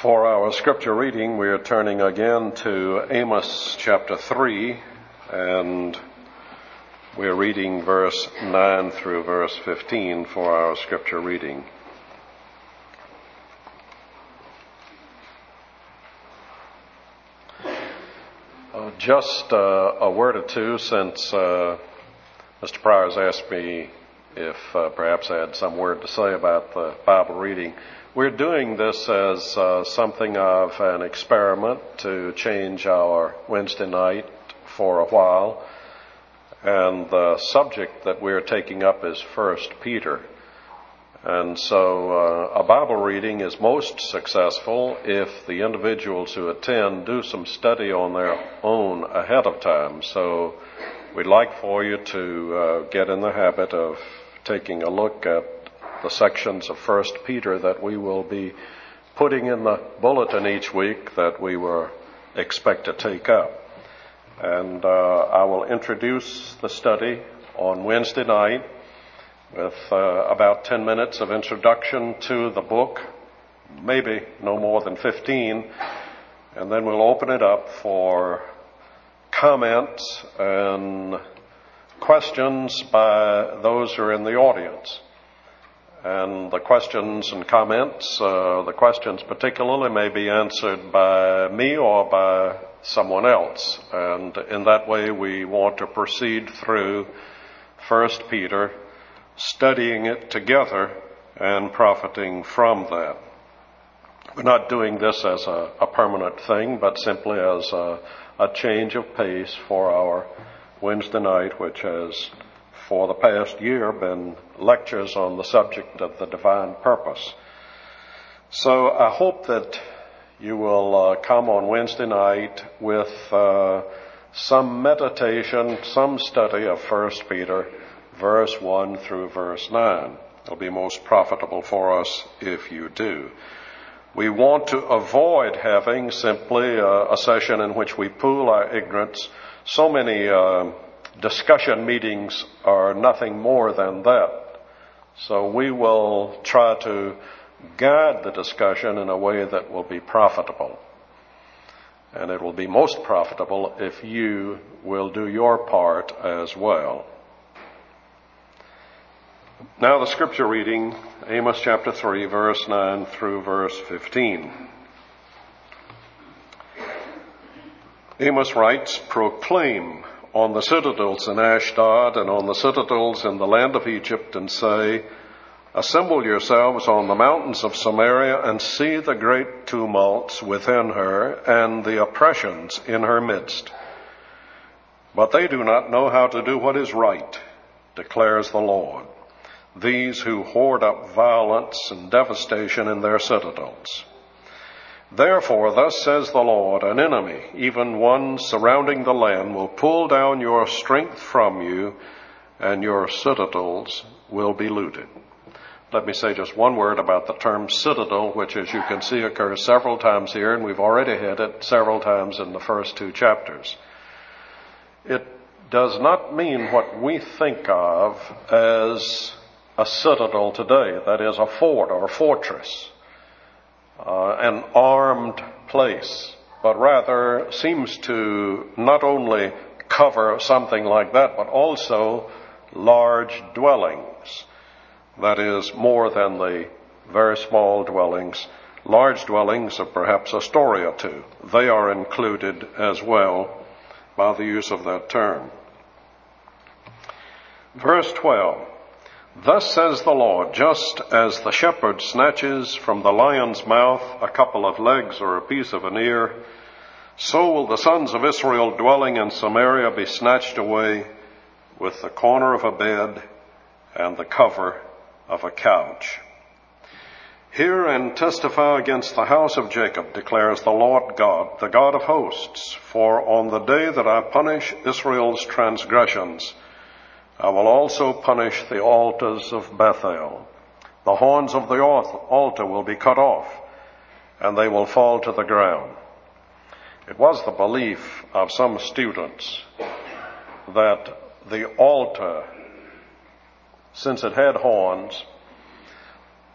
For our scripture reading, we are turning again to Amos chapter 3, and we're reading verse 9 through verse 15 for our scripture reading. Just a word or two, since Mr. Pryor's asked me if perhaps I had some word to say about the Bible reading. We're doing this as something of an experiment to change our Wednesday night for a while. And the subject that we're taking up is 1 Peter. And so a Bible reading is most successful if the individuals who attend do some study on their own ahead of time. So we'd like for you to get in the habit of taking a look at the sections of 1 Peter that we will be putting in the bulletin each week that we expect to take up. And I will introduce the study on Wednesday night with about 10 minutes of introduction to the book, maybe no more than 15, and then we'll open it up for comments and questions by those who are in the audience. And the questions and comments, the questions particularly, may be answered by me or by someone else. And in that way, we want to proceed through 1 Peter, studying it together and profiting from that. We're not doing this as a permanent thing, but simply as a change of pace for our Wednesday night, which has for the past year been lectures on the subject of the divine purpose. So I hope that you will come on Wednesday night with some meditation, some study of 1 Peter, verse 1 through verse 9. It'll be most profitable for us if you do. We want to avoid having simply a session in which we pool our ignorance. So many discussion meetings are nothing more than that. So we will try to guide the discussion in a way that will be profitable. And it will be most profitable if you will do your part as well. Now the scripture reading, Amos chapter 3, verse 9 through verse 15. Amos writes, "Proclaim on the citadels in Ashdod and on the citadels in the land of Egypt, and say, assemble yourselves on the mountains of Samaria and see the great tumults within her and the oppressions in her midst. But they do not know how to do what is right, declares the Lord, these who hoard up violence and devastation in their citadels. Therefore, thus says the Lord, an enemy, even one surrounding the land, will pull down your strength from you, and your citadels will be looted." Let me say just one word about the term citadel, which, as you can see, occurs several times here, and we've already had it several times in the first two chapters. It does not mean what we think of as a citadel today, that is, a fort or a fortress. An armed place, but rather seems to not only cover something like that, but also large dwellings. That is, more than the very small dwellings, large dwellings of perhaps a story or two. They are included as well by the use of that term. Verse 12. "Thus says the Lord, just as the shepherd snatches from the lion's mouth a couple of legs or a piece of an ear, so will the sons of Israel dwelling in Samaria be snatched away with the corner of a bed and the cover of a couch. Hear and testify against the house of Jacob, declares the Lord God, the God of hosts, for on the day that I punish Israel's transgressions, I will also punish the altars of Bethel. The horns of the altar will be cut off, and they will fall to the ground." It was the belief of some students that the altar, since it had horns,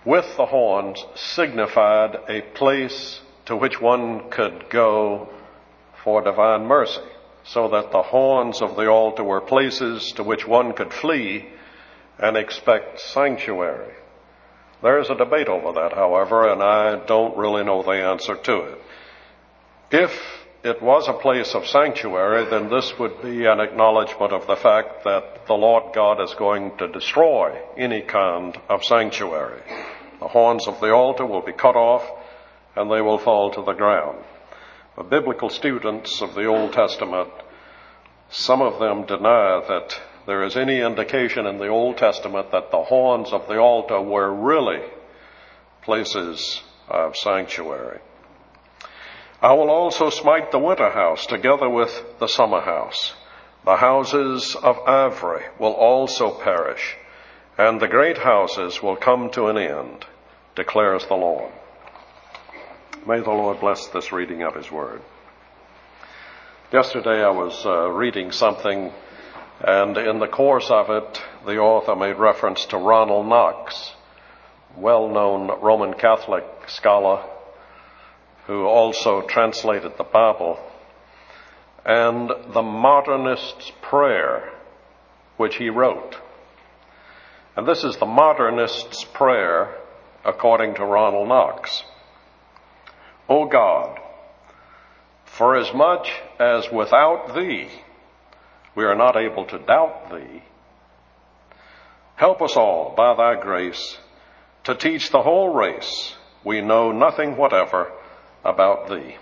with the horns signified a place to which one could go for divine mercy, so that the horns of the altar were places to which one could flee and expect sanctuary. There's a debate over that, however, and I don't really know the answer to it. If it was a place of sanctuary, then this would be an acknowledgement of the fact that the Lord God is going to destroy any kind of sanctuary. The horns of the altar will be cut off and they will fall to the ground. The biblical students of the Old Testament, some of them deny that there is any indication in the Old Testament that the horns of the altar were really places of sanctuary. I will also smite the winter house together with the summer house. The houses of ivory will also perish, and the great houses will come to an end, declares the Lord. May the Lord bless this reading of His Word. Yesterday I was reading something, and in the course of it, the author made reference to Ronald Knox, well-known Roman Catholic scholar who also translated the Bible, and the modernist's prayer, which he wrote. And this is the modernist's prayer according to Ronald Knox. O God, for as much as without Thee we are not able to doubt Thee, help us all by Thy grace to teach the whole race we know nothing whatever about Thee.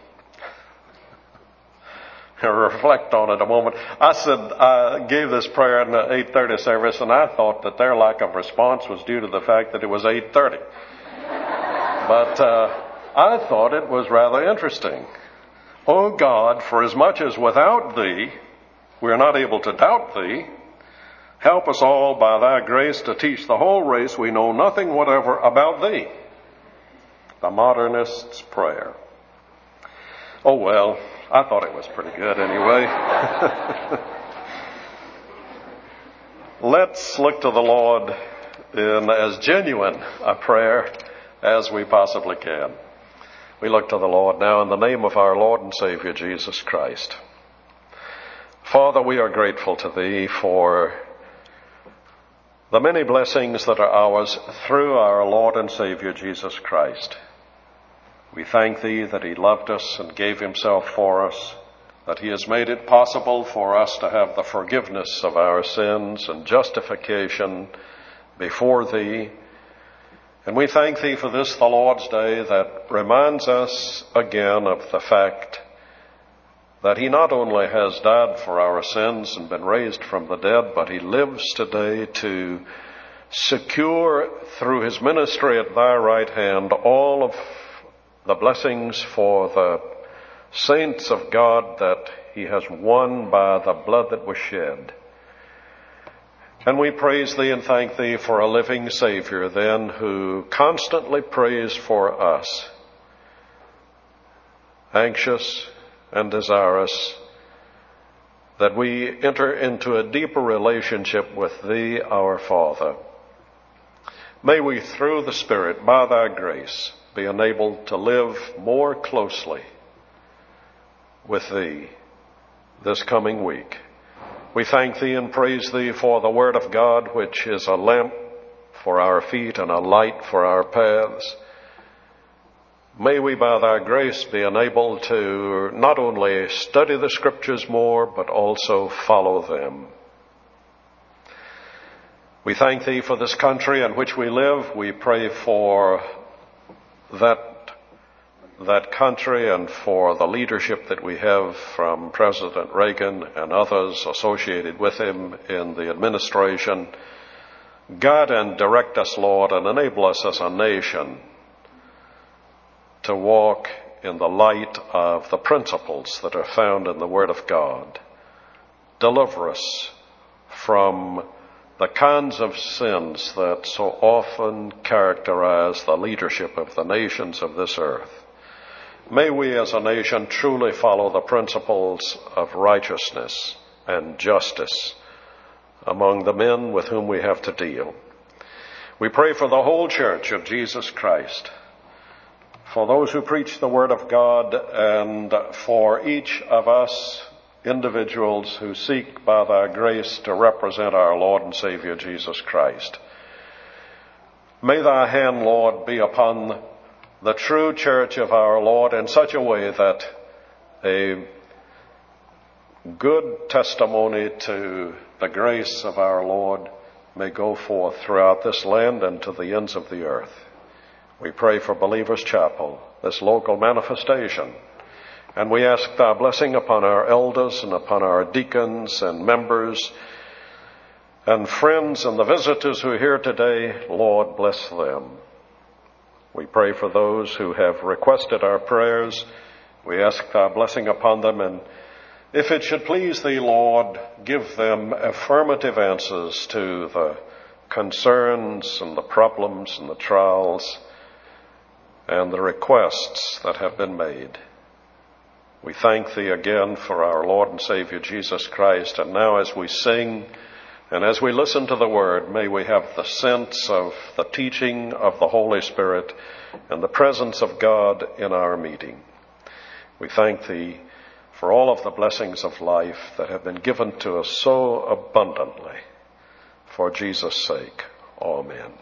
Reflect on it a moment. I gave this prayer in the 8:30 service, and I thought that their lack of response was due to the fact that it was 8:30. But I thought it was rather interesting. O God, for as much as without Thee we are not able to doubt Thee, help us all by Thy grace to teach the whole race we know nothing whatever about Thee. The modernist's prayer. Oh well, I thought it was pretty good anyway. Let's look to the Lord in as genuine a prayer as we possibly can. We look to the Lord now in the name of our Lord and Savior Jesus Christ. Father, we are grateful to Thee for the many blessings that are ours through our Lord and Savior Jesus Christ. We thank Thee that He loved us and gave Himself for us, that He has made it possible for us to have the forgiveness of our sins and justification before Thee. And we thank Thee for this, the Lord's Day, that reminds us again of the fact that He not only has died for our sins and been raised from the dead, but He lives today to secure through His ministry at Thy right hand all of the blessings for the saints of God that He has won by the blood that was shed. And we praise Thee and thank Thee for a living Savior then who constantly prays for us, anxious and desirous that we enter into a deeper relationship with Thee, our Father. May we, through the Spirit, by Thy grace, be enabled to live more closely with Thee this coming week. We thank Thee and praise Thee for the Word of God, which is a lamp for our feet and a light for our paths. May we, by Thy grace, be enabled to not only study the Scriptures more, but also follow them. We thank Thee for this country in which we live. We pray for that country and for the leadership that we have from President Reagan and others associated with him in the administration. Guide and direct us, Lord, and enable us as a nation to walk in the light of the principles that are found in the Word of God. Deliver us from the kinds of sins that so often characterize the leadership of the nations of this earth. May we as a nation truly follow the principles of righteousness and justice among the men with whom we have to deal. We pray for the whole church of Jesus Christ, for those who preach the Word of God, and for each of us individuals who seek by thy grace to represent our Lord and Savior Jesus Christ. May thy hand, Lord, be upon the true church of our Lord in such a way that a good testimony to the grace of our Lord may go forth throughout this land and to the ends of the earth. We pray for Believers Chapel, this local manifestation, and we ask thy blessing upon our elders and upon our deacons and members and friends and the visitors who are here today. Lord, bless them. We pray for those who have requested our prayers. We ask thy blessing upon them, and if it should please thee, Lord, give them affirmative answers to the concerns and the problems and the trials and the requests that have been made. We thank thee again for our Lord and Savior Jesus Christ. And now as we sing and as we listen to the Word, may we have the sense of the teaching of the Holy Spirit and the presence of God in our meeting. We thank thee for all of the blessings of life that have been given to us so abundantly. For Jesus' sake, amen.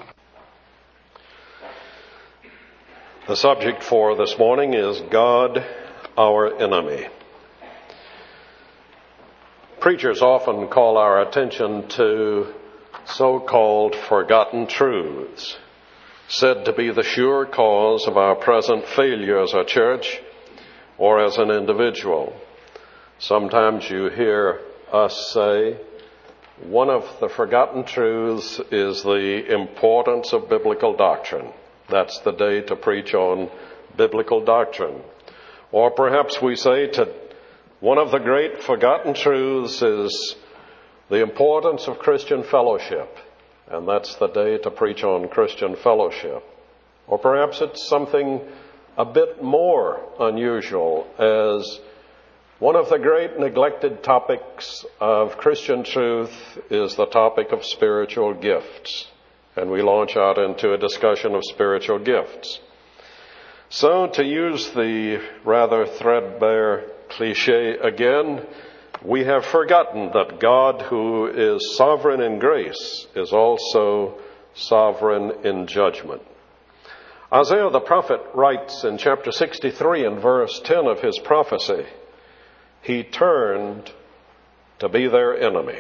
The subject for this morning is God, our enemy. Preachers often call our attention to so-called forgotten truths, said to be the sure cause of our present failure as a church or as an individual. Sometimes you hear us say, one of the forgotten truths is the importance of biblical doctrine. That's the day to preach on biblical doctrine. Or perhaps we say one of the great forgotten truths is the importance of Christian fellowship, and that's the day to preach on Christian fellowship. Or perhaps it's something a bit more unusual, as one of the great neglected topics of Christian truth is the topic of spiritual gifts, and we launch out into a discussion of spiritual gifts. So, to use the rather threadbare cliche again, we have forgotten that God, who is sovereign in grace, is also sovereign in judgment. Isaiah the prophet writes in chapter 63 and verse 10 of his prophecy, he turned to be their enemy.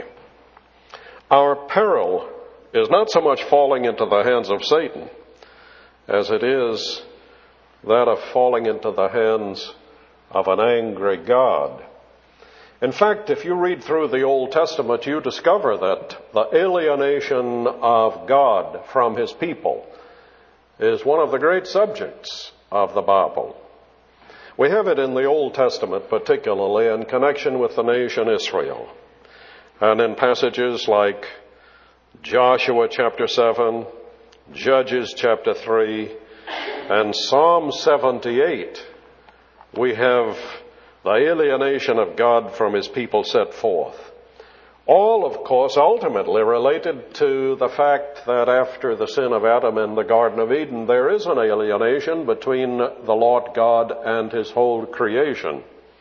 Our peril is not so much falling into the hands of Satan as it is that of falling into the hands of an angry God. In fact, if you read through the Old Testament, you discover that the alienation of God from his people is one of the great subjects of the Bible. We have it in the Old Testament, particularly in connection with the nation Israel, and in passages like Joshua chapter 7, Judges chapter 3, and Psalm 78, we have the alienation of God from his people set forth. All, of course, ultimately related to the fact that after the sin of Adam in the Garden of Eden, there is an alienation between the Lord God and his whole creation.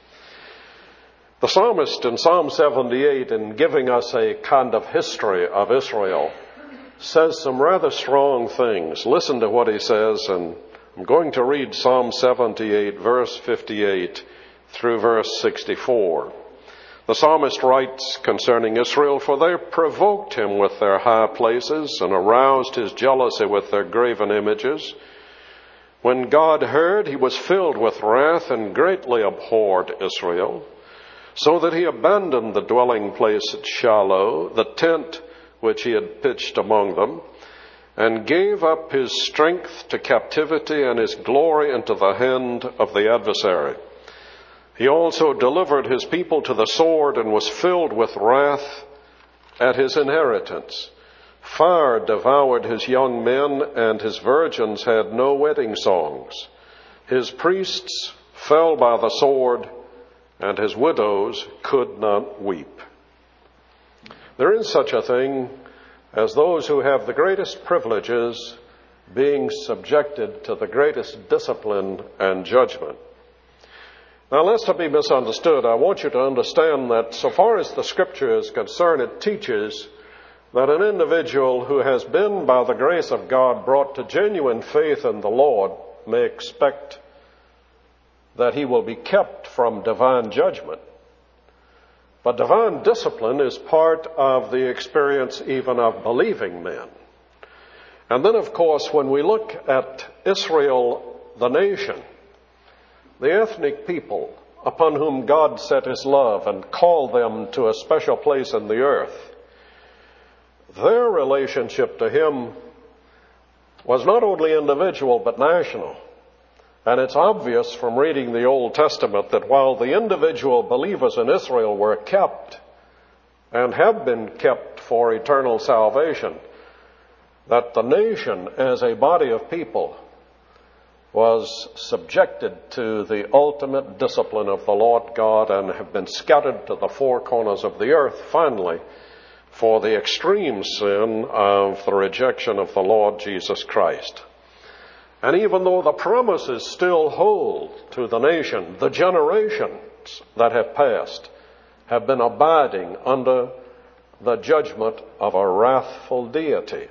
The psalmist in Psalm 78, in giving us a kind of history of Israel, says some rather strong things. Listen to what he says, and I'm going to read Psalm 78, verse 58 through verse 64. The psalmist writes concerning Israel, for they provoked him with their high places and aroused his jealousy with their graven images. When God heard, he was filled with wrath and greatly abhorred Israel, so that he abandoned the dwelling place at Shiloh, the tent which he had pitched among them, and gave up his strength to captivity and his glory into the hand of the adversary. He also delivered his people to the sword and was filled with wrath at his inheritance. Fire devoured his young men, and his virgins had no wedding songs. His priests fell by the sword, and his widows could not weep. There is such a thing as those who have the greatest privileges being subjected to the greatest discipline and judgment. Now, lest it be misunderstood, I want you to understand that so far as the Scripture is concerned, it teaches that an individual who has been, by the grace of God, brought to genuine faith in the Lord may expect that he will be kept from divine judgment. But divine discipline is part of the experience even of believing men. And then, of course, when we look at Israel, the nation, the ethnic people upon whom God set his love and called them to a special place in the earth, their relationship to him was not only individual but national. And it's obvious from reading the Old Testament that while the individual believers in Israel were kept and have been kept for eternal salvation, that the nation as a body of people was subjected to the ultimate discipline of the Lord God and have been scattered to the four corners of the earth, finally, for the extreme sin of the rejection of the Lord Jesus Christ. And even though the promises still hold to the nation, the generations that have passed have been abiding under the judgment of a wrathful deity.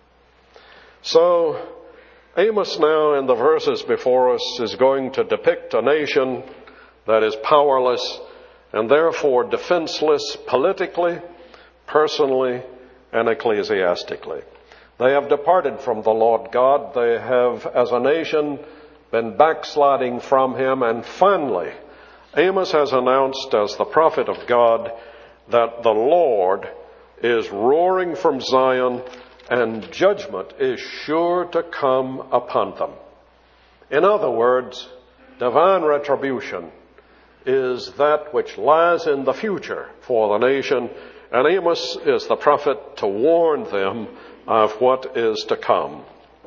So, Amos now in the verses before us is going to depict a nation that is powerless and therefore defenseless politically, personally, and ecclesiastically. They have departed from the Lord God. They have, as a nation, been backsliding from him. And finally, Amos has announced as the prophet of God that the Lord is roaring from Zion and judgment is sure to come upon them. In other words, divine retribution is that which lies in the future for the nation, and Amos is the prophet to warn them of what is to come.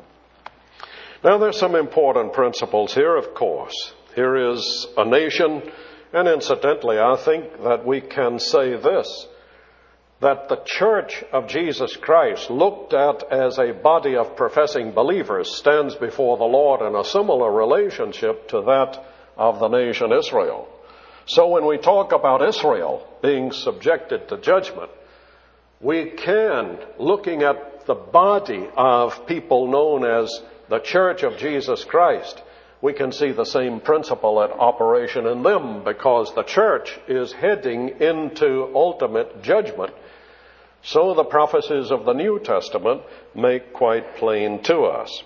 Now, there's some important principles here, of course. Here is a nation, and incidentally, I think that we can say this, that the Church of Jesus Christ, looked at as a body of professing believers, stands before the Lord in a similar relationship to that of the nation Israel. So when we talk about Israel being subjected to judgment, we can, looking at the body of people known as the Church of Jesus Christ, we can see the same principle at operation in them, because the church is heading into ultimate judgment. So the prophecies of the New Testament make quite plain to us.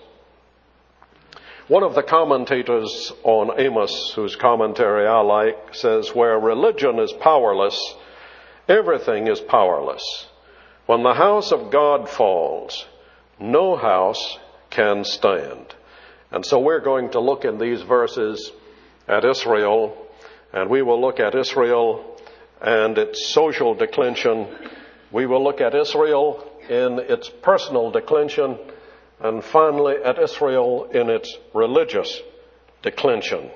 One of the commentators on Amos, whose commentary I like, says, "Where religion is powerless, everything is powerless. When the house of God falls, no house can stand." And so we're going to look in these verses at Israel, and we will look at Israel and its social declension. We will look at Israel in its personal declension, and finally at Israel in its religious declension.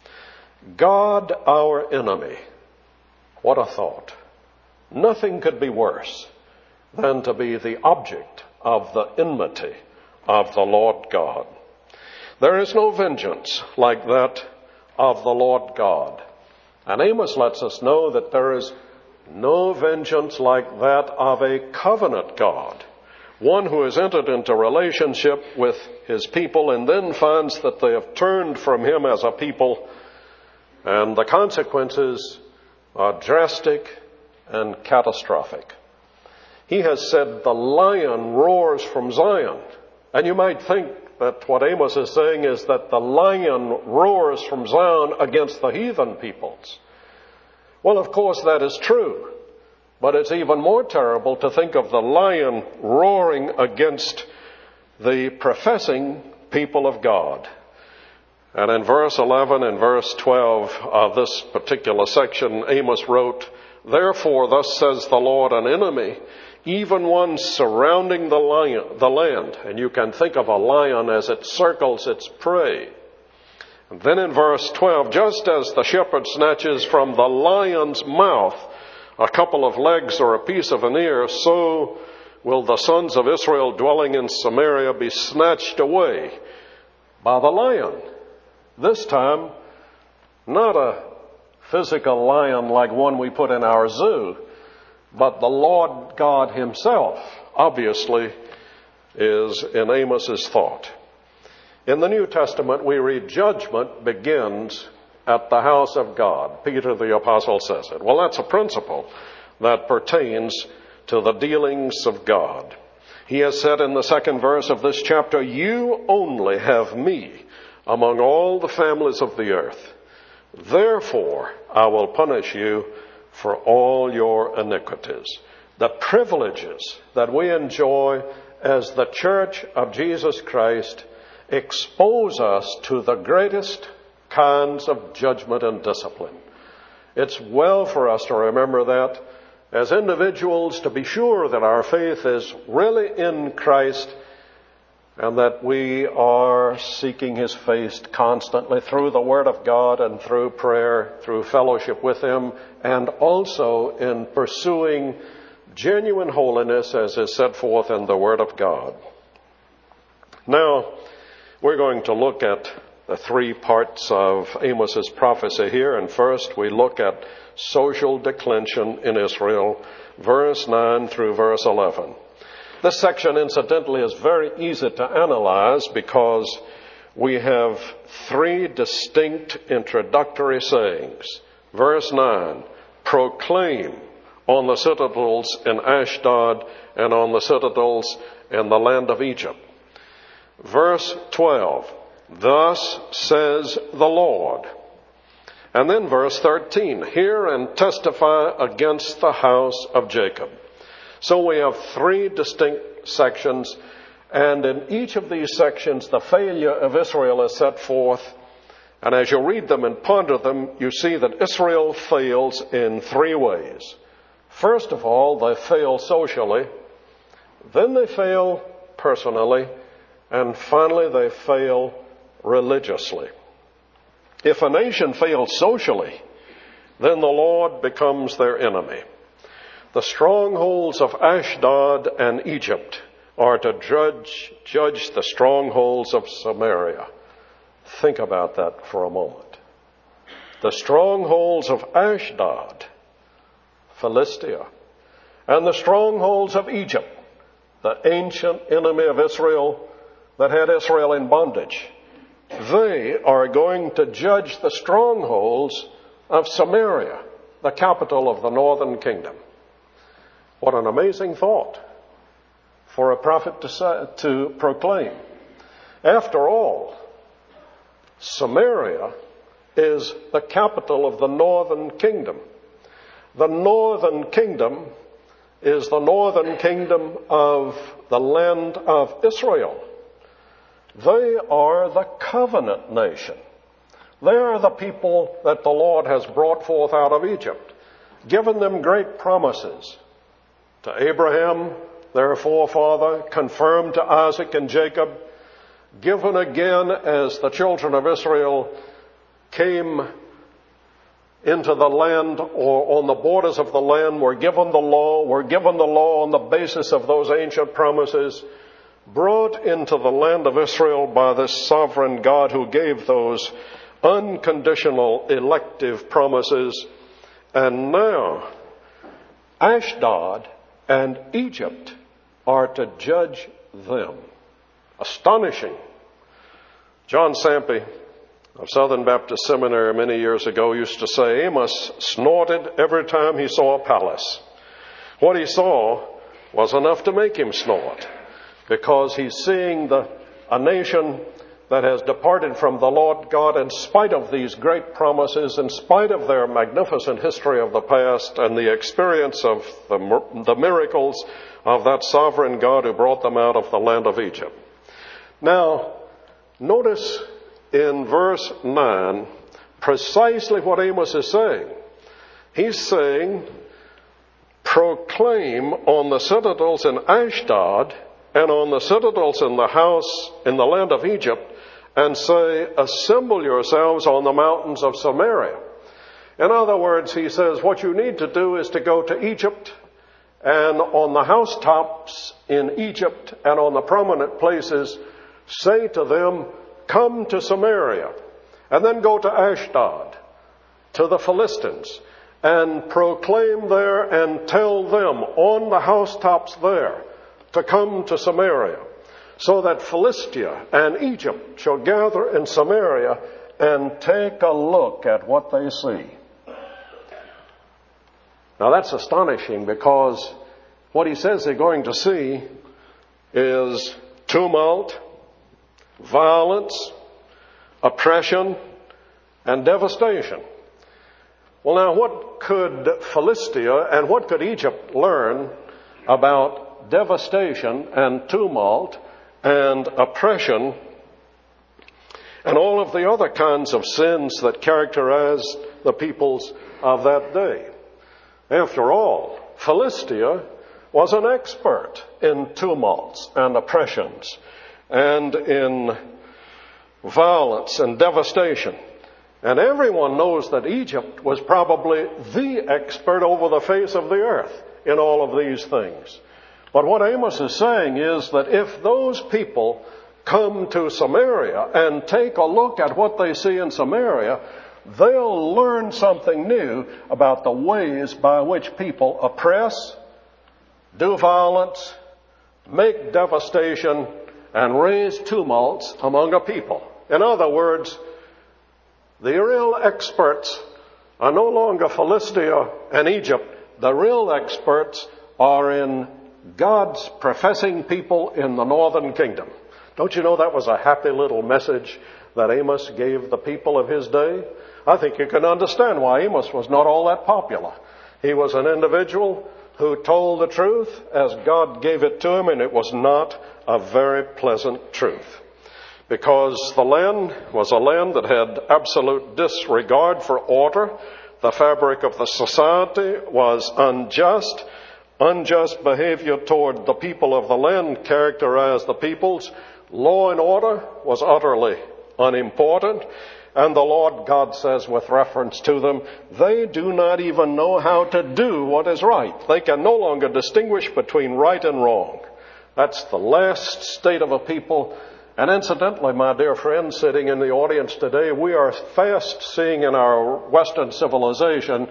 God, our enemy. What a thought. Nothing could be worse than to be the object of the enmity of the Lord God. There is no vengeance like that of the Lord God. And Amos lets us know that there is no vengeance like that of a covenant God, one who has entered into relationship with his people and then finds that they have turned from him as a people, and the consequences are drastic and catastrophic. He has said, "The lion roars from Zion." And you might think that what Amos is saying is that the lion roars from Zion against the heathen peoples. Well, of course, that is true. But it's even more terrible to think of the lion roaring against the professing people of God. And in verse 11 and verse 12 of this particular section, Amos wrote, "Therefore, thus says the Lord, an enemy, even one surrounding the land." And you can think of a lion as it circles its prey. And then in verse 12, "Just as the shepherd snatches from the lion's mouth a couple of legs or a piece of an ear, so will the sons of Israel dwelling in Samaria be snatched away by the lion. This time, not a physical lion like one we put in our zoo, but the Lord God himself, obviously, is in Amos's thought. In the New Testament, we read judgment begins at the house of God. Peter the Apostle says it. Well, that's a principle that pertains to the dealings of God. He has said in the second verse of this chapter, "You only have me among all the families of the earth. Therefore, I will punish you for all your iniquities." The privileges that we enjoy as the Church of Jesus Christ expose us to the greatest kinds of judgment and discipline. It's well for us to remember that as individuals, to be sure that our faith is really in Christ and that we are seeking his face constantly through the Word of God and through prayer, through fellowship with him, and also in pursuing genuine holiness as is set forth in the Word of God. Now, we're going to look at the three parts of Amos's prophecy here, and first we look at social declension in Israel, verse 9 through verse 11. This section, incidentally, is very easy to analyze because we have three distinct introductory sayings. Verse 9, proclaim on the citadels in Ashdod and on the citadels in the land of Egypt. Verse 12, thus says the Lord. And then verse 13, hear and testify against the house of Jacob. So we have three distinct sections, and in each of these sections the failure of Israel is set forth. And as you read them and ponder them, you see that Israel fails in three ways. First of all, they fail socially, then they fail personally, and finally they fail religiously. If a nation fails socially, then the Lord becomes their enemy. The strongholds of Ashdod and Egypt are to judge the strongholds of Samaria. Think about that for a moment. The strongholds of Ashdod, Philistia, and the strongholds of Egypt, the ancient enemy of Israel that had Israel in bondage, they are going to judge the strongholds of Samaria, the capital of the northern kingdom. What an amazing thought for a prophet to proclaim. After all, Samaria is the capital of the northern kingdom. The northern kingdom is the northern kingdom of the land of Israel. They are the covenant nation. They are the people that the Lord has brought forth out of Egypt, given them great promises. To Abraham, their forefather, confirmed to Isaac and Jacob, given again as the children of Israel came into the land or on the borders of the land, were given the law on the basis of those ancient promises, brought into the land of Israel by this sovereign God who gave those unconditional elective promises. And now Ashdod and Egypt are to judge them. Astonishing. John Sampe of Southern Baptist Seminary many years ago used to say Amos snorted every time he saw a palace. What he saw was enough to make him snort, because he's seeing a nation that has departed from the Lord God in spite of these great promises, in spite of their magnificent history of the past and the experience of the miracles of that sovereign God who brought them out of the land of Egypt. Now, notice in verse 9 precisely what Amos is saying. He's saying, proclaim on the citadels in Ashdod and on the citadels in the land of Egypt, and say, assemble yourselves on the mountains of Samaria. In other words, he says, what you need to do is to go to Egypt and on the housetops in Egypt and on the prominent places, say to them, come to Samaria, and then go to Ashdod, to the Philistines, and proclaim there and tell them on the housetops there to come to Samaria, so that Philistia and Egypt shall gather in Samaria and take a look at what they see. Now that's astonishing, because what he says they're going to see is tumult, violence, oppression, and devastation. Well, now what could Philistia and what could Egypt learn about devastation and tumult and oppression and all of the other kinds of sins that characterize the peoples of that day? After all, Philistia was an expert in tumults and oppressions and in violence and devastation. And everyone knows that Egypt was probably the expert over the face of the earth in all of these things. But what Amos is saying is that if those people come to Samaria and take a look at what they see in Samaria, they'll learn something new about the ways by which people oppress, do violence, make devastation, and raise tumults among a people. In other words, the real experts are no longer Philistia and Egypt. The real experts are in God's professing people in the northern kingdom. Don't you know that was a happy little message that Amos gave the people of his day? I think you can understand why Amos was not all that popular. He was an individual who told the truth as God gave it to him, and it was not a very pleasant truth. Because the land was a land that had absolute disregard for order. The fabric of the society was unjust. Unjust behavior toward the people of the land characterized the peoples. Law and order was utterly unimportant. And the Lord God says with reference to them, they do not even know how to do what is right. They can no longer distinguish between right and wrong. That's the last state of a people. And incidentally, my dear friends sitting in the audience today, we are fast seeing in our Western civilization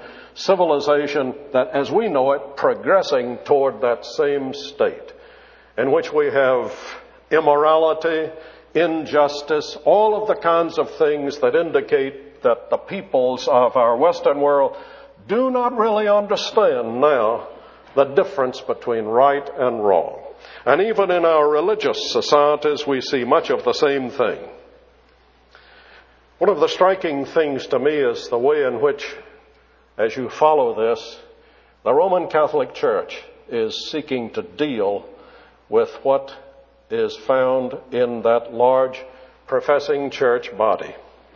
that as we know it, progressing toward that same state in which we have immorality, injustice, all of the kinds of things that indicate that the peoples of our Western world do not really understand now the difference between right and wrong. And even in our religious societies, we see much of the same thing. One of the striking things to me is the way in which, as you follow this, the Roman Catholic Church is seeking to deal with what is found in that large professing church body.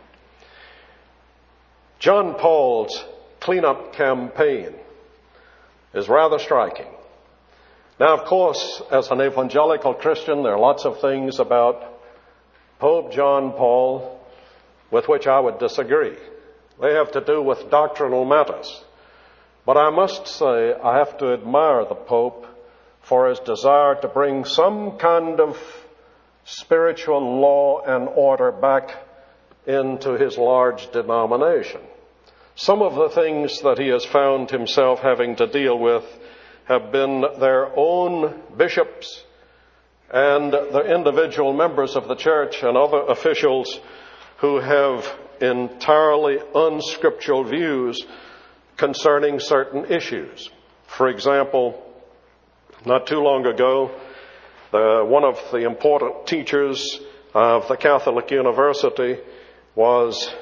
John Paul's cleanup campaign is rather striking. Now, of course, as an evangelical Christian, there are lots of things about Pope John Paul with which I would disagree. They have to do with doctrinal matters. But I must say I have to admire the Pope for his desire to bring some kind of spiritual law and order back into his large denomination. Some of the things that he has found himself having to deal with have been their own bishops and the individual members of the church and other officials who have entirely unscriptural views concerning certain issues. For example, not too long ago, one of the important teachers of the Catholic University was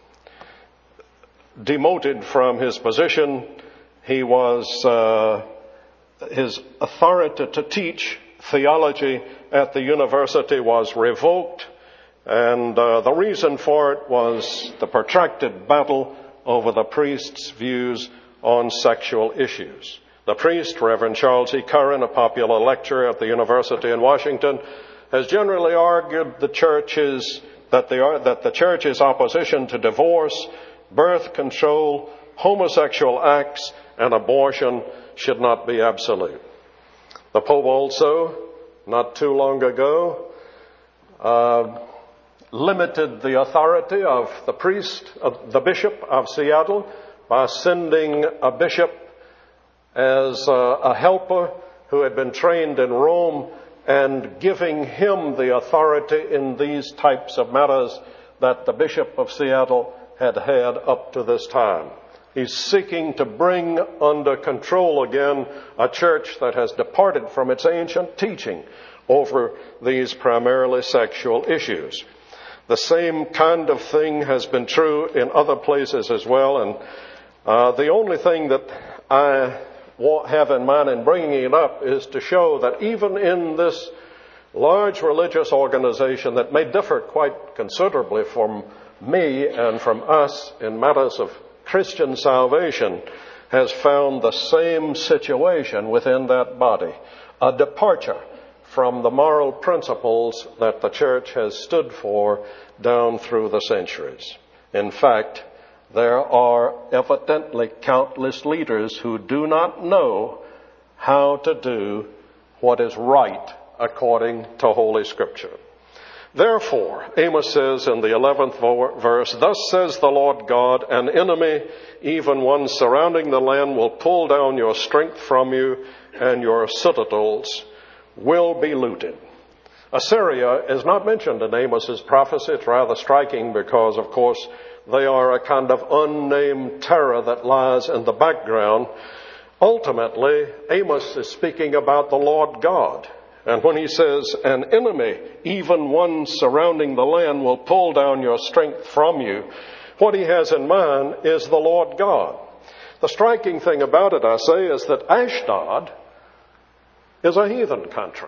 demoted from his position. His authority to teach theology at the university was revoked, and the reason for it was the protracted battle over the priest's views on sexual issues. The priest, Reverend Charles E. Curran, a popular lecturer at the University in Washington, has generally argued that the church's opposition to divorce, birth control, homosexual acts and abortion should not be absolute. The Pope also, not too long ago, limited the authority of the Bishop of Seattle, by sending a bishop as a helper who had been trained in Rome and giving him the authority in these types of matters that the Bishop of Seattle had had up to this time. He's seeking to bring under control again a church that has departed from its ancient teaching over these primarily sexual issues. The same kind of thing has been true in other places as well, and the only thing that I have in mind in bringing it up is to show that even in this large religious organization that may differ quite considerably from me and from us in matters of Christian salvation, has found the same situation within that body, a departure from the moral principles that the church has stood for down through the centuries. In fact, there are evidently countless leaders who do not know how to do what is right according to Holy Scripture. Therefore, Amos says in the 11th verse, "Thus says the Lord God, an enemy, even one surrounding the land, will pull down your strength from you, and your citadels will be looted." Assyria is not mentioned in Amos's prophecy. It's rather striking because, of course, they are a kind of unnamed terror that lies in the background. Ultimately, Amos is speaking about the Lord God. And when he says, "An enemy, even one surrounding the land, will pull down your strength from you," what he has in mind is the Lord God. The striking thing about it, I say, is that Ashdod is a heathen country.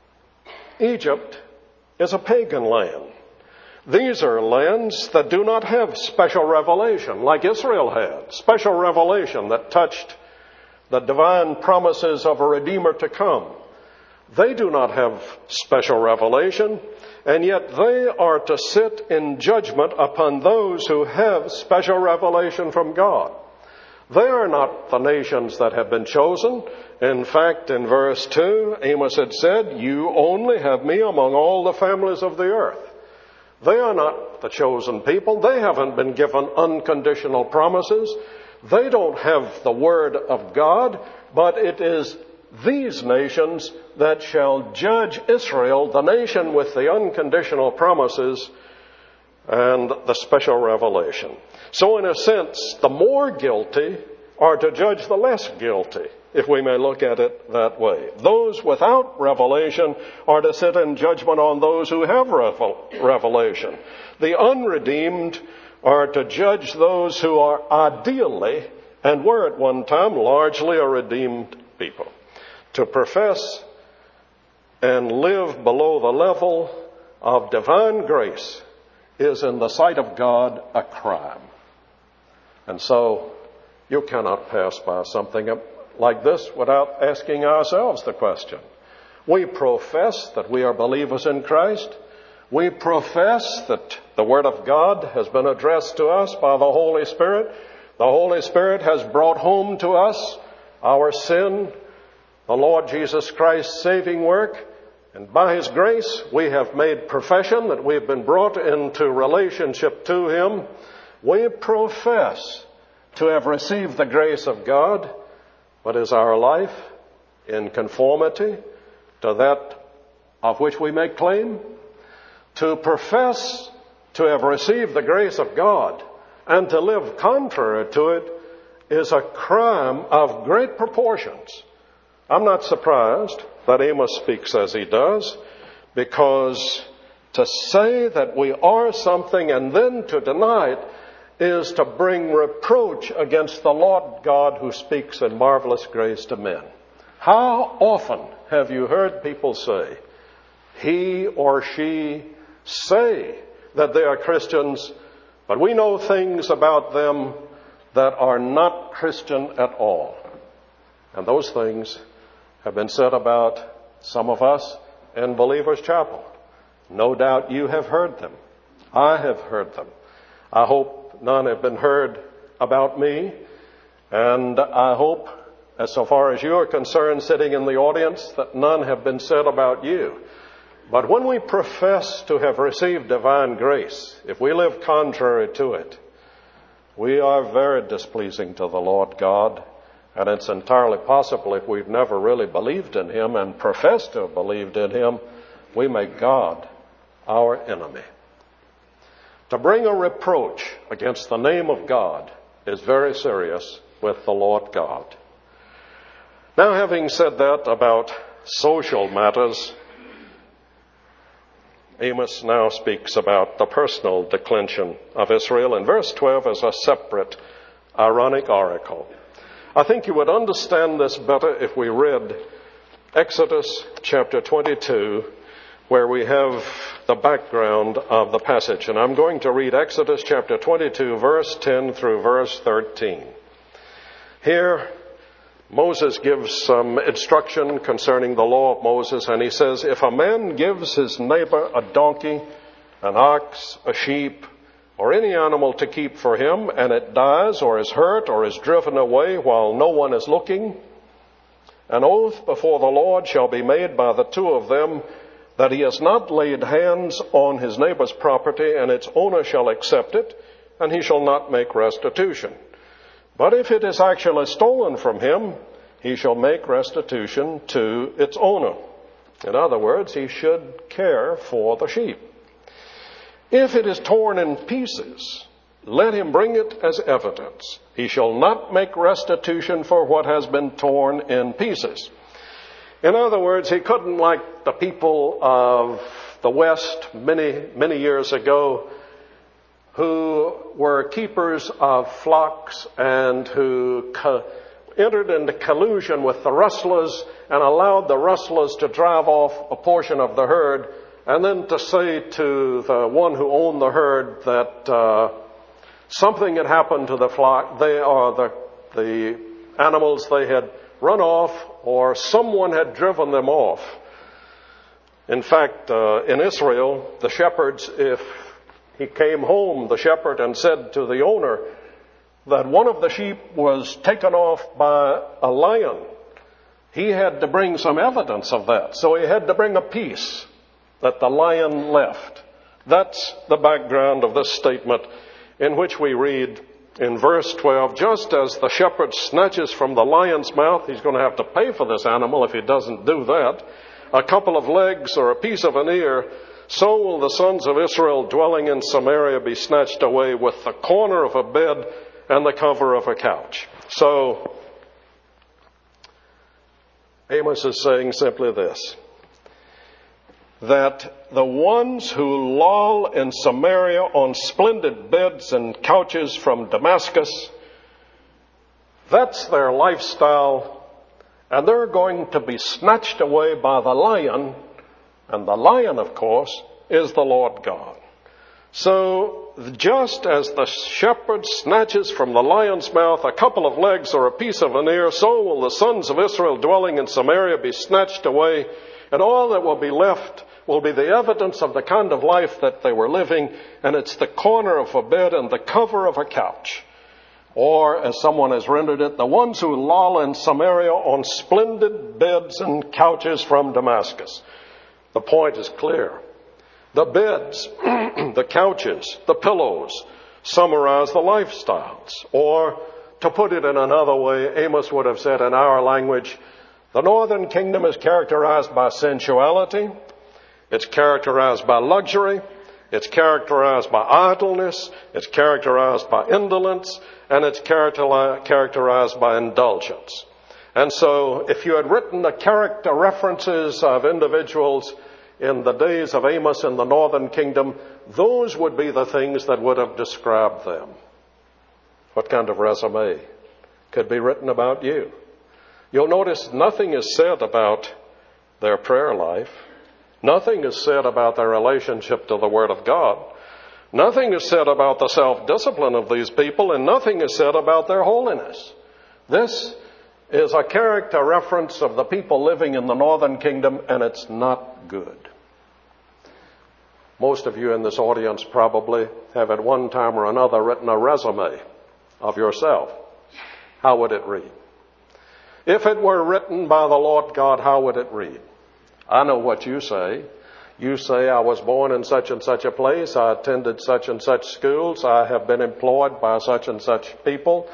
Egypt is a pagan land. These are lands that do not have special revelation like Israel had, special revelation that touched the divine promises of a Redeemer to come. They do not have special revelation, and yet they are to sit in judgment upon those who have special revelation from God. They are not the nations that have been chosen. In fact, in verse 2, Amos had said, "You only have me among all the families of the earth." They are not the chosen people. They haven't been given unconditional promises. They don't have the word of God, but it is these nations that shall judge Israel, the nation with the unconditional promises and the special revelation. So in a sense, the more guilty are to judge the less guilty, if we may look at it that way. Those without revelation are to sit in judgment on those who have revelation. The unredeemed are to judge those who are ideally, and were at one time, largely a redeemed people. To profess and live below the level of divine grace is in the sight of God a crime. And so you cannot pass by something like this without asking ourselves the question. We profess that we are believers in Christ. We profess that the Word of God has been addressed to us by the Holy Spirit. The Holy Spirit has brought home to us our sin, the Lord Jesus Christ's saving work, and by His grace we have made profession that we have been brought into relationship to Him. We profess to have received the grace of God, but is our life in conformity to that of which we make claim? To profess to have received the grace of God and to live contrary to it is a crime of great proportions. I'm not surprised that Amos speaks as he does, because to say that we are something and then to deny it is to bring reproach against the Lord God who speaks in marvelous grace to men. How often have you heard people say, he or she say that they are Christians, but we know things about them that are not Christian at all. And those things have been said about some of us in Believers Chapel. No doubt you have heard them. I have heard them. I hope none have been heard about me. And I hope, as so far as you are concerned, sitting in the audience, that none have been said about you. But when we profess to have received divine grace, if we live contrary to it, we are very displeasing to the Lord God. And it's entirely possible, if we've never really believed in Him and professed to have believed in Him, we make God our enemy. To bring a reproach against the name of God is very serious with the Lord God. Now, having said that about social matters, Amos now speaks about the personal declension of Israel in verse 12 as a separate ironic oracle. I think you would understand this better if we read Exodus chapter 22, where we have the background of the passage. And I'm going to read Exodus chapter 22, verse 10 through verse 13. Here, Moses gives some instruction concerning the law of Moses, and he says, if a man gives his neighbor a donkey, an ox, a sheep, or any animal to keep for him, and it dies or is hurt or is driven away while no one is looking, an oath before the Lord shall be made by the two of them that he has not laid hands on his neighbor's property, and its owner shall accept it, and he shall not make restitution. But if it is actually stolen from him, he shall make restitution to its owner. In other words, he should care for the sheep. If it is torn in pieces, let him bring it as evidence. He shall not make restitution for what has been torn in pieces. In other words, he couldn't, like the people of the West many years ago, who were keepers of flocks and who entered into collusion with the rustlers and allowed the rustlers to drive off a portion of the herd, and then to say to the one who owned the herd that something had happened to the flock, the animals they had run off, or someone had driven them off. In fact, in Israel, the shepherds, if he came home, the shepherd, and said to the owner that one of the sheep was taken off by a lion, he had to bring some evidence of that. So he had to bring a piece that the lion left. That's the background of this statement, in which we read in verse 12, just as the shepherd snatches from the lion's mouth, he's going to have to pay for this animal if he doesn't do that, a couple of legs or a piece of an ear, so will the sons of Israel dwelling in Samaria be snatched away with the corner of a bed and the cover of a couch. So, Amos is saying simply this, that the ones who loll in Samaria on splendid beds and couches from Damascus, that's their lifestyle, and they're going to be snatched away by the lion, and the lion, of course, is the Lord God. So, just as the shepherd snatches from the lion's mouth a couple of legs or a piece of an ear, so will the sons of Israel dwelling in Samaria be snatched away, and all that will be left will be the evidence of the kind of life that they were living, and it's the corner of a bed and the cover of a couch. Or, as someone has rendered it, the ones who loll in Samaria on splendid beds and couches from Damascus. The point is clear. The beds, the couches, the pillows summarize the lifestyles. Or, to put it in another way, Amos would have said in our language, the northern kingdom is characterized by sensuality, it's characterized by luxury, it's characterized by idleness, it's characterized by indolence, and it's characterized by indulgence. And so, if you had written the character references of individuals in the days of Amos in the northern kingdom, those would be the things that would have described them. What kind of resume could be written about you? You'll notice nothing is said about their prayer life. Nothing is said about their relationship to the Word of God. Nothing is said about the self-discipline of these people, and nothing is said about their holiness. This is a character reference of the people living in the northern kingdom, and it's not good. Most of you in this audience probably have at one time or another written a resume of yourself. how would it read? If it were written by the Lord God, how would it read? I know what you say. You say, I was born in such and such a place, I attended such and such schools, I have been employed by such and such people.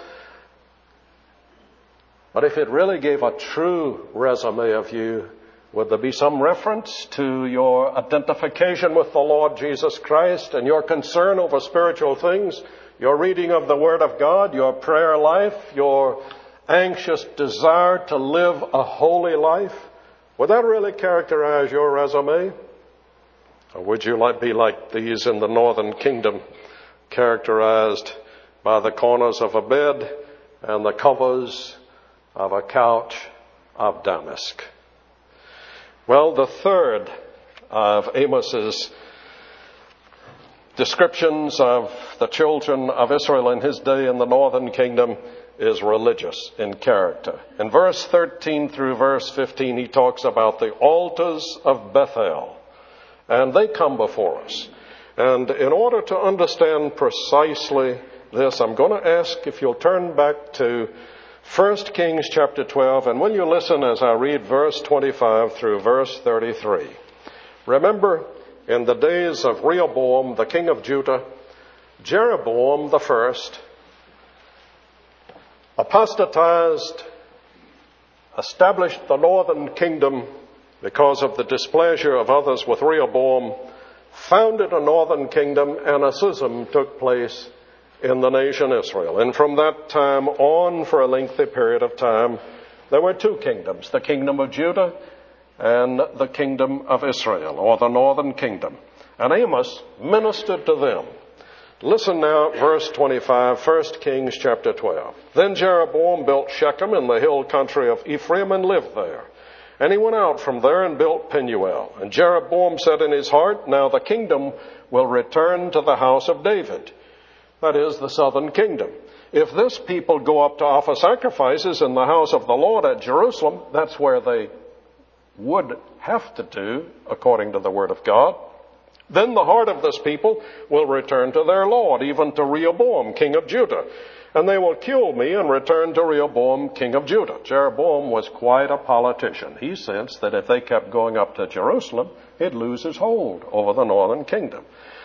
But if it really gave a true resume of you, would there be some reference to your identification with the Lord Jesus Christ and your concern over spiritual things, your reading of the Word of God, your prayer life, your anxious desire to live a holy life? Would that really characterize your resume? Or would you be like these in the northern kingdom, characterized by the corners of a bed and the covers of a couch of damask? Well, the third of Amos's descriptions of the children of Israel in his day in the northern kingdom is religious in character. In verse 13 through verse 15, he talks about the altars of Bethel. And they come before us. And in order to understand precisely this, I'm going to ask if you'll turn back to 1 Kings chapter 12, and when you listen as I read verse 25 through verse 33. Remember, in the days of Rehoboam, the king of Judah, Jeroboam the first apostatized, established the northern kingdom because of the displeasure of others with Rehoboam, founded a northern kingdom, and a schism took place in the nation Israel. And from that time on, for a lengthy period of time, there were two kingdoms, the kingdom of Judah and the kingdom of Israel, or the northern kingdom. And Amos ministered to them. Listen now at verse 25, 1 Kings chapter 12. Then Jeroboam built Shechem in the hill country of Ephraim and lived there. And he went out from there and built Penuel. And Jeroboam said in his heart, now the kingdom will return to the house of David. That is, the southern kingdom. If this people go up to offer sacrifices in the house of the Lord at Jerusalem, that's where they would have to do, according to the word of God, then the heart of this people will return to their Lord, even to Rehoboam, king of Judah. And they will kill me and return to Rehoboam, king of Judah. Jeroboam was quite a politician. He sensed that if they kept going up to Jerusalem, he'd lose his hold over the northern kingdom.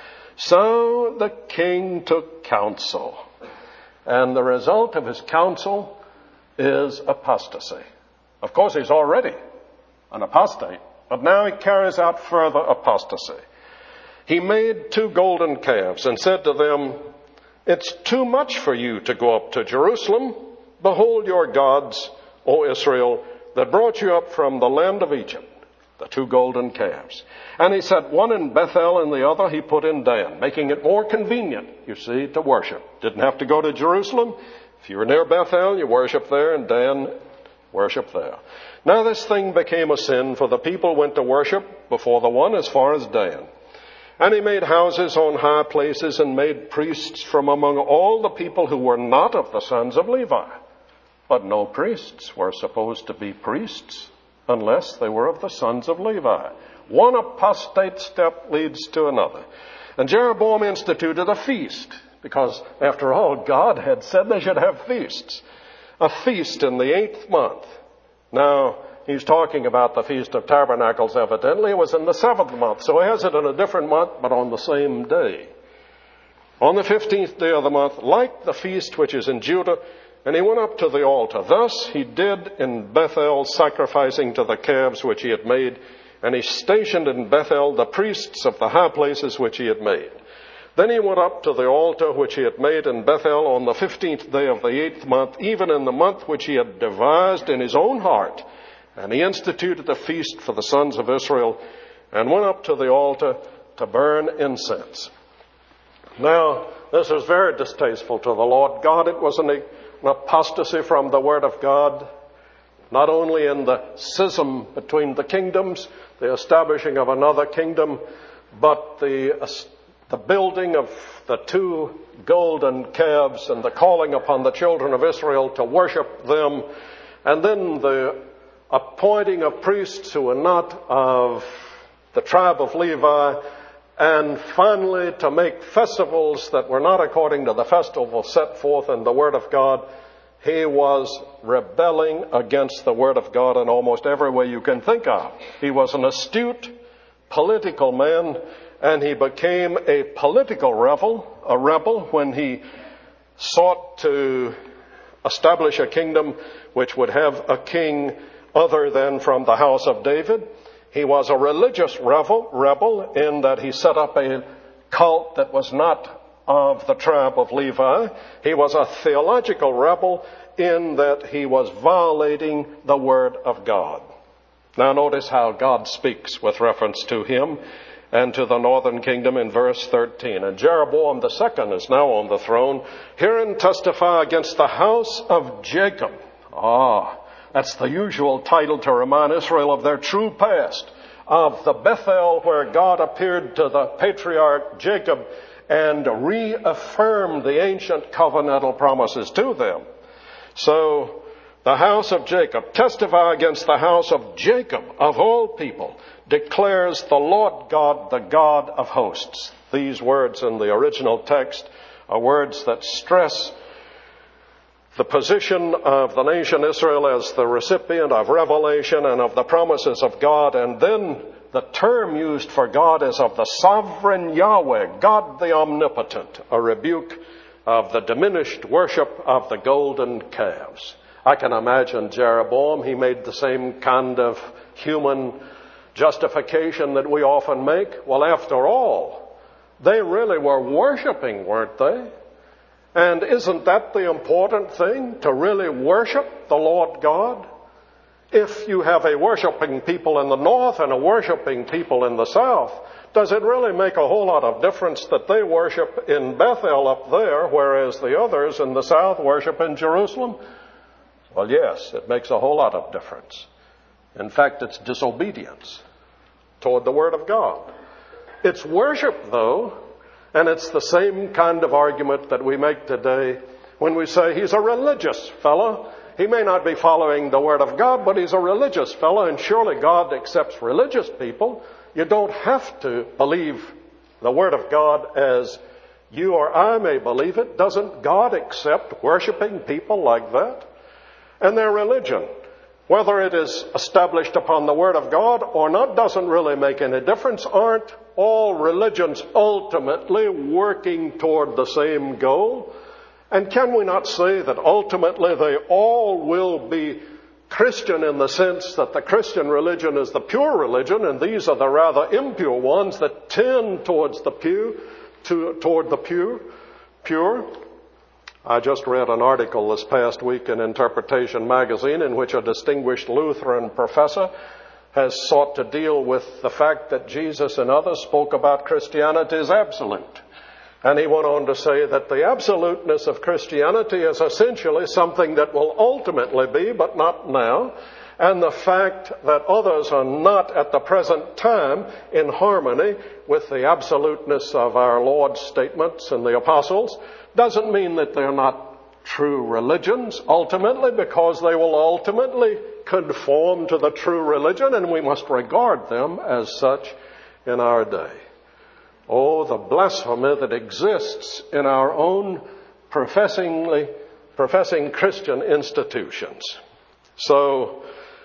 So the king took counsel. And the result of his counsel is apostasy. Of course, he's already an apostate, but now he carries out further apostasy. He made 2 golden calves and said to them, it's too much for you to go up to Jerusalem. Behold your gods, O Israel, that brought you up from the land of Egypt, the 2 golden calves. And he set one in Bethel and the other he put in Dan, making it more convenient, you see, to worship. Didn't have to go to Jerusalem. If you were near Bethel, you worship there, and Dan, worship there. Now this thing became a sin, for the people went to worship before the one as far as Dan. And he made houses on high places and made priests from among all the people who were not of the sons of Levi. But no priests were supposed to be priests unless they were of the sons of Levi. One apostate step leads to another. And Jeroboam instituted a feast, because after all, God had said they should have feasts. A feast in the 8th month. Now, he's talking about the Feast of Tabernacles, evidently. It was in the 7th month, so he has it in a different month, but on the same day. On the 15th day of the month, like the feast which is in Judah, and he went up to the altar. Thus he did in Bethel, sacrificing to the calves which he had made, and he stationed in Bethel the priests of the high places which he had made. Then he went up to the altar which he had made in Bethel on the 15th day of the 8th month, even in the month which he had devised in his own heart. And he instituted a feast for the sons of Israel and went up to the altar to burn incense. Now, this was very distasteful to the Lord God. It was an apostasy from the Word of God, not only in the schism between the kingdoms, the establishing of another kingdom, but the building of the 2 golden calves and the calling upon the children of Israel to worship them, and then the appointing of priests who were not of the tribe of Levi, and finally to make festivals that were not according to the festival set forth in the Word of God. He was rebelling against the Word of God in almost every way you can think of. He was an astute political man, and he became a political rebel when he sought to establish a kingdom which would have a king other than from the house of David. He was a religious rebel in that he set up a cult that was not of the tribe of Levi. He was a theological rebel in that he was violating the Word of God. Now notice how God speaks with reference to him and to the northern kingdom in verse 13. And Jeroboam the second is now on the throne. Hear and testify against the house of Jacob. That's the usual title to remind Israel of their true past, of the Bethel where God appeared to the patriarch Jacob and reaffirmed the ancient covenantal promises to them. So, the house of Jacob, testify against the house of Jacob, of all people, declares the Lord God, the God of hosts. These words in the original text are words that stress the position of the nation Israel as the recipient of revelation and of the promises of God. And then the term used for God is of the sovereign Yahweh, God the omnipotent, a rebuke of the diminished worship of the golden calves. I can imagine Jeroboam, he made the same kind of human justification that we often make. Well, after all, they really were worshiping, weren't they? And isn't that the important thing, to really worship the Lord God? If you have a worshiping people in the north and a worshiping people in the south, does it really make a whole lot of difference that they worship in Bethel up there, whereas the others in the south worship in Jerusalem? Well, yes, it makes a whole lot of difference. In fact, it's disobedience toward the Word of God. It's worship, though, and it's the same kind of argument that we make today when we say he's a religious fellow. He may not be following the Word of God, but he's a religious fellow, and surely God accepts religious people. You don't have to believe the Word of God as you or I may believe it. Doesn't God accept worshiping people like that? And their religion, whether it is established upon the Word of God or not, doesn't really make any difference. Aren't all religions ultimately working toward the same goal? And can we not say that ultimately they all will be Christian in the sense that the Christian religion is the pure religion, and these are the rather impure ones that tend towards the pure? I just read an article this past week in Interpretation magazine in which a distinguished Lutheran professor has sought to deal with the fact that Jesus and others spoke about Christianity as absolute. And he went on to say that the absoluteness of Christianity is essentially something that will ultimately be, but not now. And the fact that others are not at the present time in harmony with the absoluteness of our Lord's statements and the apostles doesn't mean that they're not true religions ultimately, because they will ultimately conform to the true religion, and we must regard them as such in our day. Oh, the blasphemy that exists in our own professing Christian institutions. So,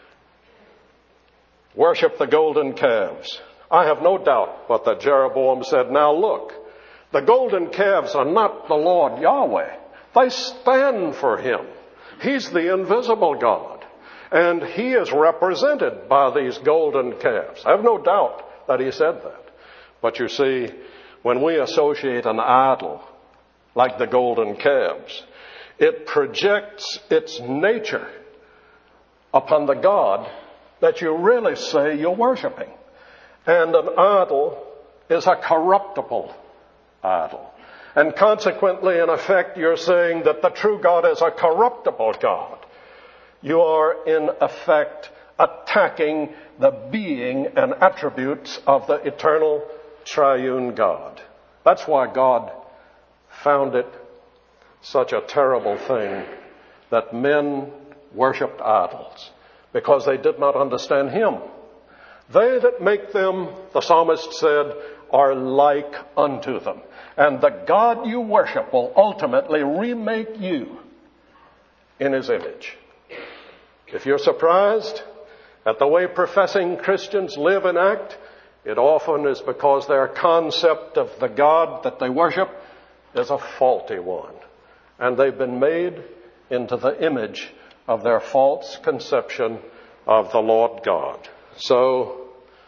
worship the golden calves. I have no doubt what that Jeroboam said. Now look, the golden calves are not the Lord Yahweh. They stand for Him. He's the invisible God. And He is represented by these golden calves. I have no doubt that he said that. But you see, when we associate an idol like the golden calves, it projects its nature upon the God that you really say you're worshiping. And an idol is a corruptible idol. And consequently, in effect, you're saying that the true God is a corruptible God. You are, in effect, attacking the being and attributes of the eternal triune God. That's why God found it such a terrible thing that men worshipped idols, because they did not understand Him. They that make them, the psalmist said, are like unto them. And the God you worship will ultimately remake you in his image. If you're surprised at the way professing Christians live and act, it often is because their concept of the God that they worship is a faulty one. And they've been made into the image of their false conception of the Lord God. So,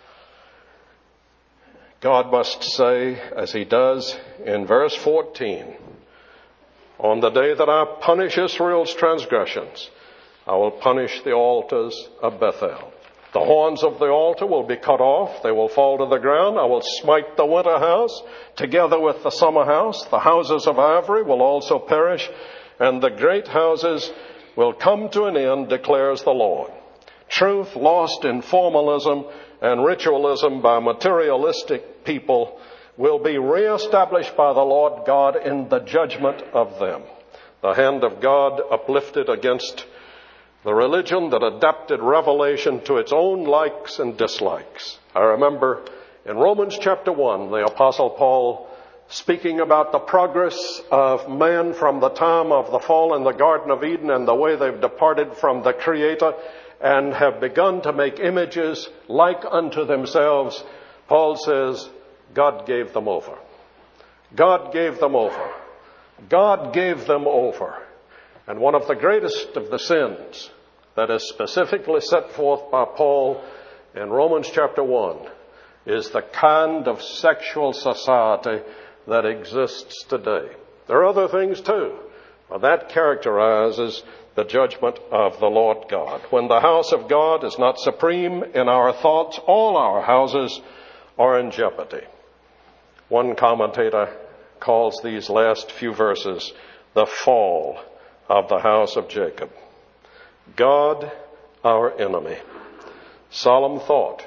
God must say, as he does in verse 14, on the day that I punish Israel's transgressions, I will punish the altars of Bethel. The horns of the altar will be cut off. They will fall to the ground. I will smite the winter house together with the summer house. The houses of ivory will also perish, and the great houses will come to an end, declares the Lord. Truth lost in formalism and ritualism by materialistic people will be reestablished by the Lord God in the judgment of them. The hand of God uplifted against the religion that adapted revelation to its own likes and dislikes. I remember in Romans chapter 1, the Apostle Paul speaking about the progress of man from the time of the fall in the Garden of Eden and the way they've departed from the Creator and have begun to make images like unto themselves. Paul says, God gave them over. God gave them over. God gave them over. And one of the greatest of the sins that is specifically set forth by Paul in Romans chapter 1 is the kind of sexual society that exists today. There are other things too, but that characterizes the judgment of the Lord God. When the house of God is not supreme in our thoughts, all our houses are in jeopardy. One commentator calls these last few verses the fall of the house of Jacob. God, our enemy. Solemn thought.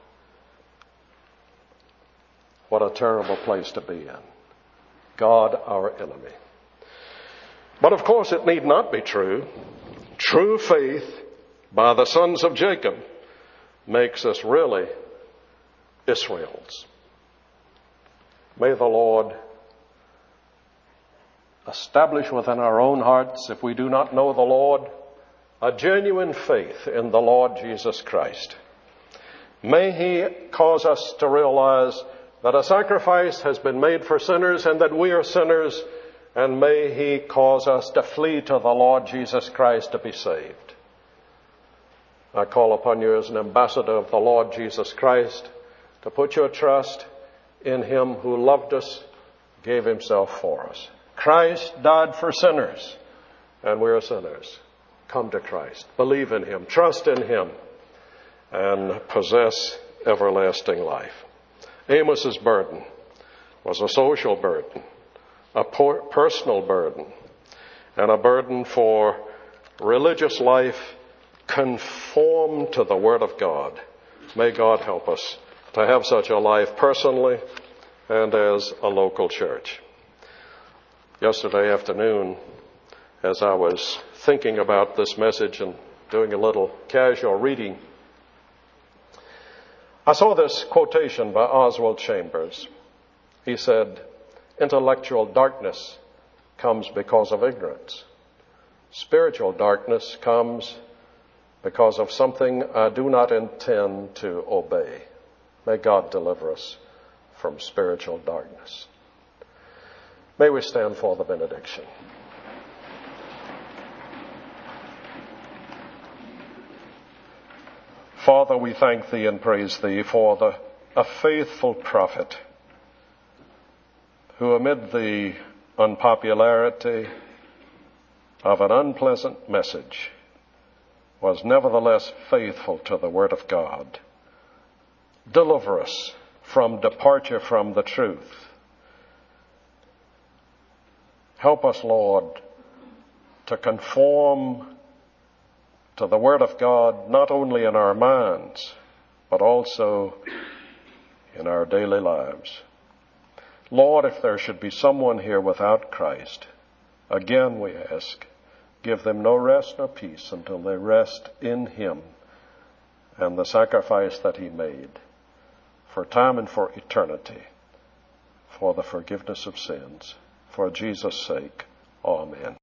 What a terrible place to be in. God, our enemy. But of course it need not be true. True faith by the sons of Jacob makes us really Israel's. May the Lord establish within our own hearts, if we do not know the Lord, a genuine faith in the Lord Jesus Christ. May he cause us to realize that a sacrifice has been made for sinners and that we are sinners, and may he cause us to flee to the Lord Jesus Christ to be saved. I call upon you as an ambassador of the Lord Jesus Christ to put your trust in him who loved us, gave himself for us. Christ died for sinners, and we are sinners. Come to Christ. Believe in him. Trust in him. And possess everlasting life. Amos's burden was a social burden, a personal burden, and a burden for religious life conformed to the Word of God. May God help us to have such a life personally and as a local church. Yesterday afternoon, as I was thinking about this message and doing a little casual reading, I saw this quotation by Oswald Chambers. He said, "Intellectual darkness comes because of ignorance. Spiritual darkness comes because of something I do not intend to obey." May God deliver us from spiritual darkness. May we stand for the benediction. Father, we thank thee and praise thee for a faithful prophet who, amid the unpopularity of an unpleasant message, was nevertheless faithful to the Word of God. Deliver us from departure from the truth. Help us, Lord, to conform to the Word of God, not only in our minds, but also in our daily lives. Lord, if there should be someone here without Christ, again we ask, give them no rest nor peace until they rest in him and the sacrifice that he made for time and for eternity, for the forgiveness of sins. For Jesus' sake, amen.